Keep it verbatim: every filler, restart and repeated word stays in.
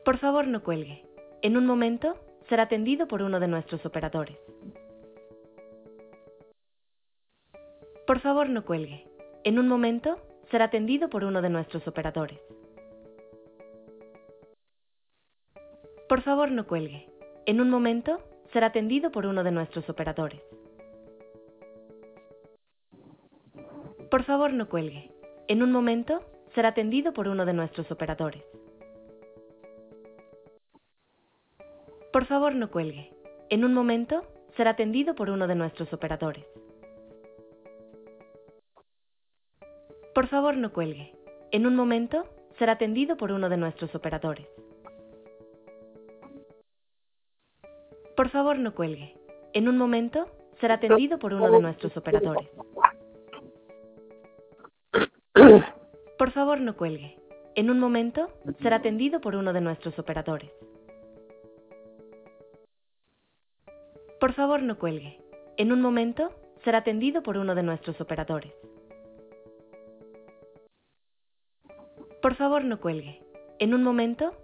Por favor, no cuelgue. En un momento, será atendido por uno de nuestros operadores. Por favor, no cuelgue. En un momento, será atendido por uno de nuestros operadores. Por favor, no cuelgue. En un momento, será atendido por uno de nuestros operadores. Por favor, no cuelgue. En un momento, será atendido por uno de nuestros operadores. Por favor, no cuelgue. En un momento, será atendido por uno de nuestros operadores. Por favor, no cuelgue. En un momento, será atendido por uno de nuestros operadores. Por favor, no cuelgue. En un momento, será atendido por uno de nuestros operadores. Por favor, no cuelgue. En un momento, será atendido por uno de nuestros operadores. Por favor, no cuelgue. En un momento, será atendido por uno de nuestros operadores. Por favor, no cuelgue. En un momento,